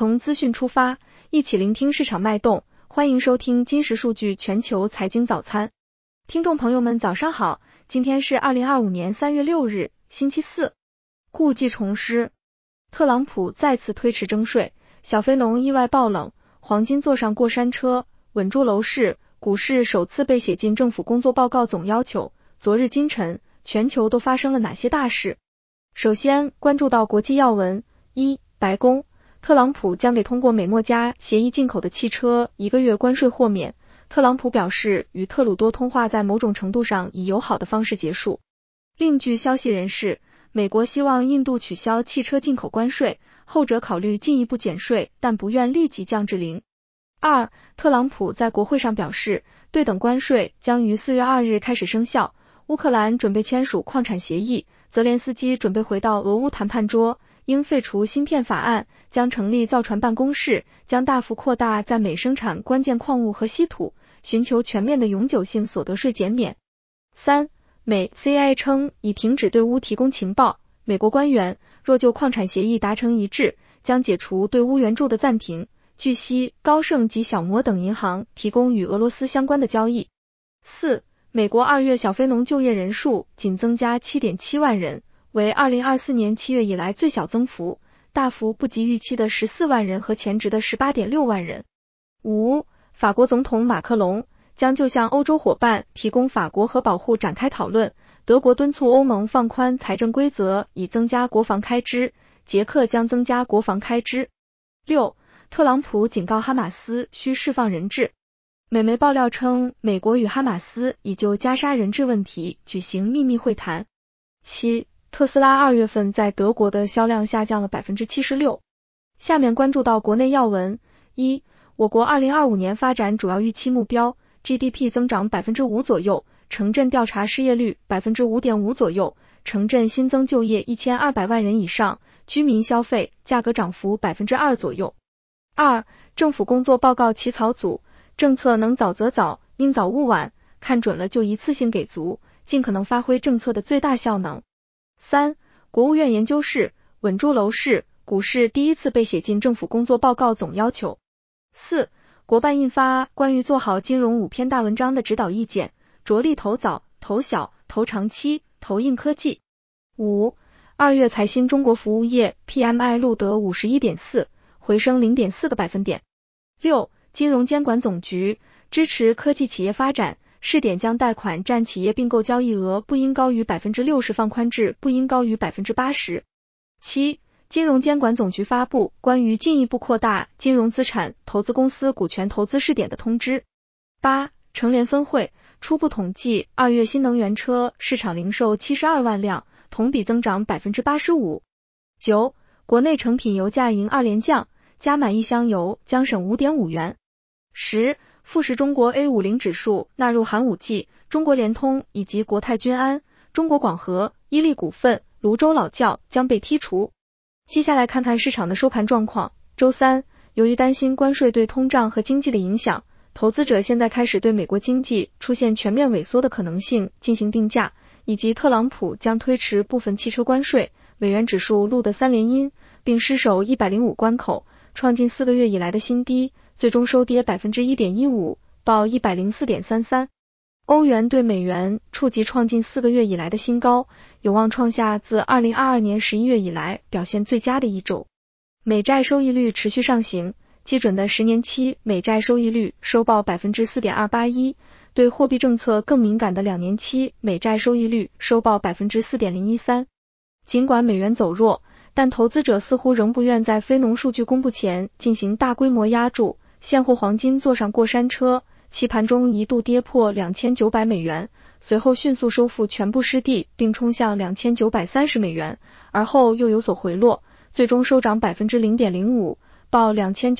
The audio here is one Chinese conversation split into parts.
从资讯出发，一起聆听市场脉动。欢迎收听金石数据全球财经早餐。听众朋友们早上好，今天是2025年3月6日，星期四。故技重施，特朗普再次推迟征税，小非农意外爆冷，黄金坐上过山车，稳住楼市，股市首次被写进政府工作报告总要求。昨日今晨，全球都发生了哪些大事？首先关注到国际要闻。一、白宫，特朗普将给通过美墨加协议进口的汽车1个月关税豁免。特朗普表示，与特鲁多通话在某种程度上以友好的方式结束。另据消息人士，美国希望印度取消汽车进口关税，后者考虑进一步减税，但不愿立即降至0。二、特朗普在国会上表示，对等关税将于4月2日开始生效。乌克兰准备签署矿产协议，泽连斯基准备回到俄乌谈判桌，应废除芯片法案，将成立造船办公室，将大幅扩大在美生产关键矿物和稀土，寻求全面的永久性所得税减免。三、美 CIA 称已停止对乌提供情报，美国官员若就矿产协议达成一致，将解除对乌援助的暂停。据悉，高盛及小摩等银行提供与俄罗斯相关的交易。四、美国2月小非农就业人数仅增加 7.7 万人，为2024年7月以来最小增幅，大幅不及预期的14万人和前值的 18.6 万人。五、法国总统马克龙将就向欧洲伙伴提供法国核保护展开讨论，德国敦促欧盟放宽财政规则以增加国防开支，捷克将增加国防开支。六、特朗普警告哈马斯需释放人质。美媒爆料称，美国与哈马斯已就加沙人质问题举行秘密会谈。七、特斯拉2月份在德国的销量下降了 76%。下面关注到国内要闻。一、我国2025年发展主要预期目标 GDP 增长 5% 左右，城镇调查失业率 5.5% 左右，城镇新增就业1200万人以上，居民消费价格涨幅 2% 左右。二、政府工作报告起草组，政策能早则早，应早勿晚，看准了就一次性给足，尽可能发挥政策的最大效能。三、国务院研究室，稳住楼市，股市第一次被写进政府工作报告总要求。四、国办印发关于做好金融5篇大文章的指导意见，着力投早、投小、投长期、投硬科技。五、2月财新中国服务业 PMI 录得 51.4， 回升 0.4 个百分点。六、金融监管总局支持科技企业发展，试点将贷款占企业并购交易额不应高于 60% 放宽至不应高于 80%。七、金融监管总局发布关于进一步扩大金融资产投资公司股权投资试点的通知。八、成联分会初步统计，2月新能源车市场零售72万辆，同比增长 85%。九、国内成品油价迎2连降，加满1箱油将省 5.5 元。十、富时中国 A50 指数纳入寒武纪，中国联通以及国泰君安、中国广核、伊利股份、泸州老窖将被剔除。接下来看看市场的收盘状况。周三，由于担心关税对通胀和经济的影响，投资者现在开始对美国经济出现全面萎缩的可能性进行定价，以及特朗普将推迟部分汽车关税，美元指数录得3连阴，并失守105关口，创近4个月以来的新低，最终收跌 1.15%， 报 104.33。欧元对美元触及创近4个月以来的新高，有望创下自2022年11月以来表现最佳的一周。美债收益率持续上行，基准的10年期美债收益率收报 4.281%， 对货币政策更敏感的2年期美债收益率收报 4.013%。尽管美元走弱，但投资者似乎仍不愿在非农数据公布前进行大规模压注，现货黄金坐上过山车，其盘中一度跌破2900美元，随后迅速收复全部失地，并冲向2930美元，而后又有所回落，最终收涨 0.05%， 报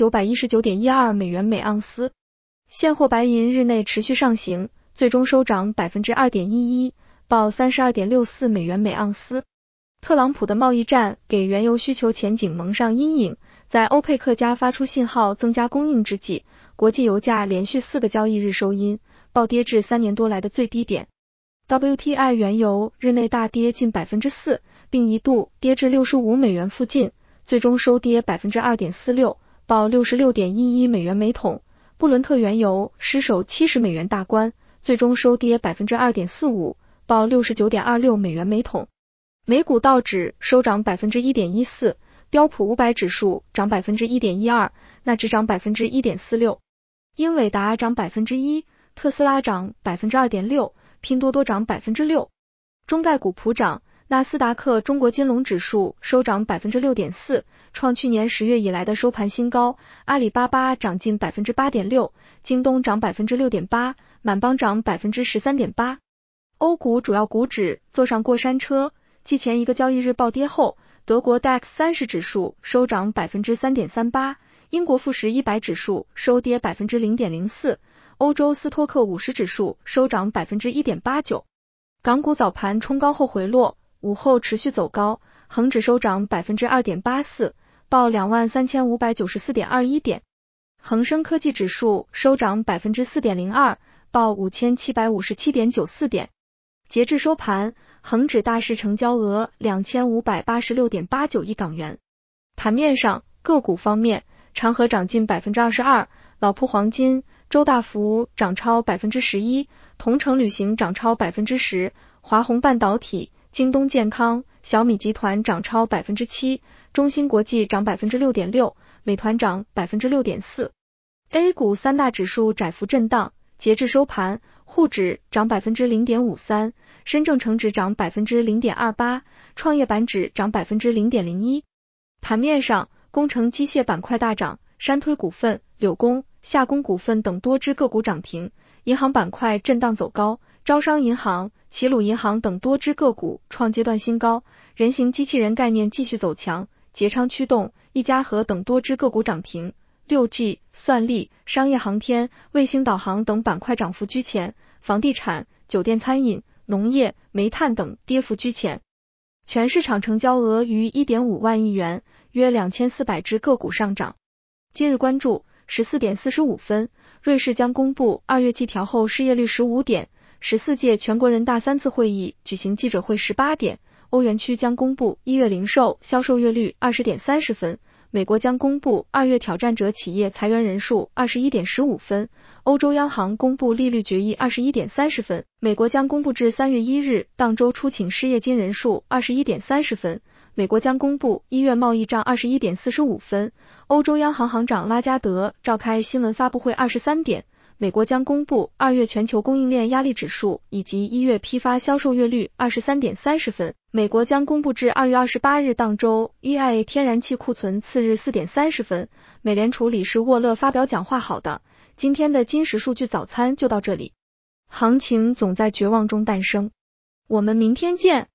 2919.12 美元每盎司。现货白银日内持续上行，最终收涨 2.11%， 报 32.64 美元每盎司。特朗普的贸易战给原油需求前景蒙上阴影，在欧佩克加发出信号增加供应之际，国际油价连续4个交易日收阴，暴跌至3年多来的最低点。WTI 原油日内大跌近 4%， 并一度跌至65美元附近，最终收跌 2.46%， 报 66.11 美元每桶。布伦特原油失守70美元大关，最终收跌 2.45%， 报 69.26 美元每桶。美股道指收涨 1.14%， 标普500指数涨 1.12%， 纳指涨 1.46%。英伟达涨 1%， 特斯拉涨 2.6%， 拼多多涨 6%。中概股普涨，纳斯达克中国金龙指数收涨 6.4%， 创去年10月以来的收盘新高。阿里巴巴涨近 8.6%， 京东涨 6.8%， 满帮涨 13.8%。欧股主要股指坐上过山车，继前一个交易日暴跌后，德国 DAX 30指数收涨 3.38%， 英国富时100指数收跌 0.04%， 欧洲斯托克50指数收涨 1.89%。港股早盘冲高后回落，午后持续走高，恒指收涨 2.84%， 报 23,594.21 点。恒生科技指数收涨 4.02%， 报 5,757.94 点。截至收盘，恒指大市成交额 2,586.89 亿港元。盘面上，个股方面，长和涨近 22%， 老铺黄金、周大福涨超 11%， 同程旅行涨超 10%， 华虹半导体、京东健康、小米集团涨超 7%， 中芯国际涨 6.6%， 美团涨 6.4%。A 股三大指数窄幅震荡，截至收盘，沪指涨 0.53%， 深证成指涨 0.28%， 创业板指涨 0.01%。盘面上，工程机械板块大涨，山推股份、柳工、夏工股份等多只个股涨停，银行板块震荡走高，招商银行、齐鲁银行等多只个股创阶段新高，人形机器人概念继续走强，捷昌驱动、一家和等多只个股涨停。6G、算力、商业航天、卫星导航等板块涨幅居前，房地产、酒店餐饮、农业、煤炭等跌幅居前。全市场成交额逾 1.5 万亿元，约2400只个股上涨。今日关注14点45分，瑞士将公布2月季调后失业率15点，14届全国人大3次会议举行记者会18点，欧元区将公布1月零售销售月率20点30分，美国将公布2月挑战者企业裁员人数21点15分，欧洲央行公布利率决议21点30分，美国将公布至3月1日当周出请失业金人数21点30分，美国将公布1月贸易账21点45分，欧洲央行行长拉加德召开新闻发布会23点，美国将公布2月全球供应链压力指数以及1月批发销售月率23点30分，美国将公布至2月28日当周 EIA 天然气库存次日4点30分，美联储理事沃勒发表讲话。好的，今天的金石数据早餐就到这里，行情总在绝望中诞生，我们明天见。